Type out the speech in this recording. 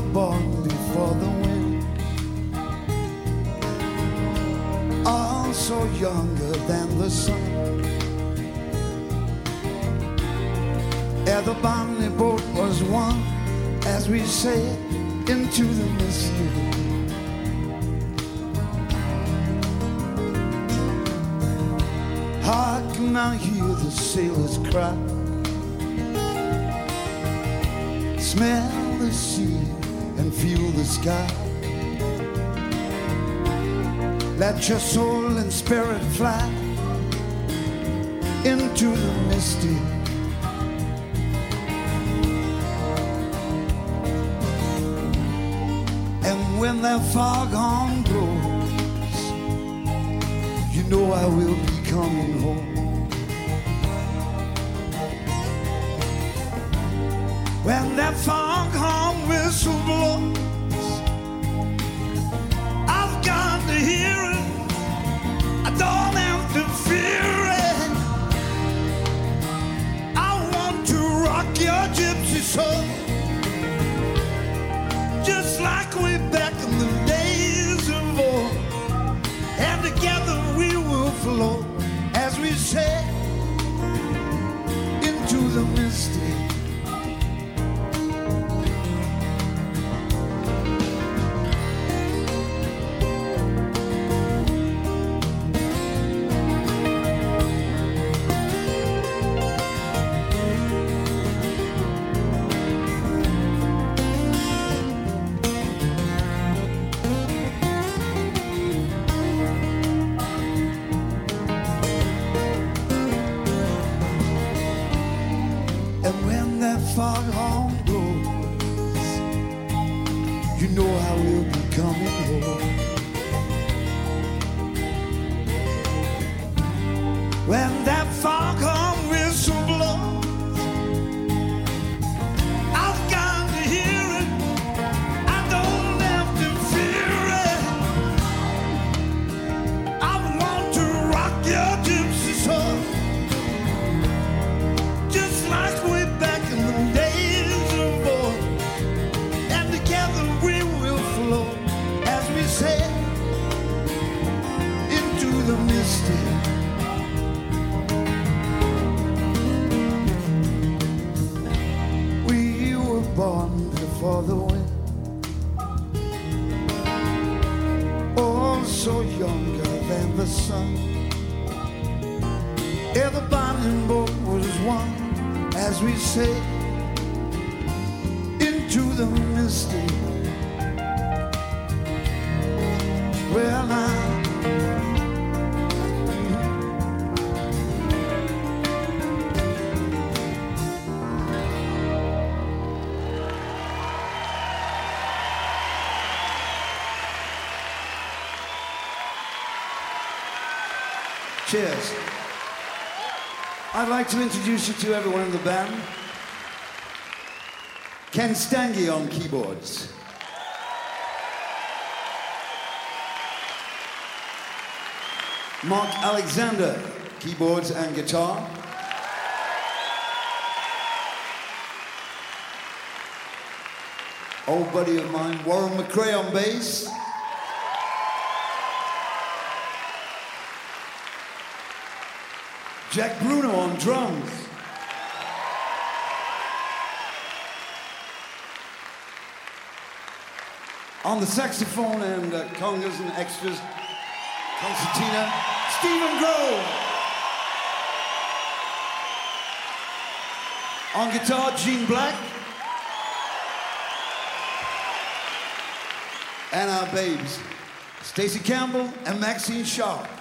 born before the wind, also younger than the sun. Yeah, the bonnie boat was one as we sailed into the mystery. Hark, now hear the sailors cry, smell the sea and feel the sky. Let your soul and spirit fly into the misty. And when that foghorn blows, you know I will be coming home. When that foghorn whistle blows, I've got to hear it, I don't have to fear it. I want to rock your gypsy soul, just like way back in the days of old. And together we will float as we sail into the misty. And when that foghorn blows, you know I will be coming home. When that foghorn whistle blows, I've got to hear it, I don't have to fear it. I want to rock your gypsy soul, just like way back in the days of old. And together we will float as we sail into the misty. We were born before the wind, oh, so younger than the sun. Yeah, the bonnie boat was one as we sail into the misty. Well, now cheers. I'd like to introduce you to everyone in the band. Ken Stange on keyboards. Mark Alexander, keyboards and guitar. Old buddy of mine, Warren McRae on bass. Jack Bruno on drums. On the saxophone and congas and extras, concertina, Stephen Grove. On guitar, Gene Black. And our babes, Stacey Campbell and Maxine Sharp.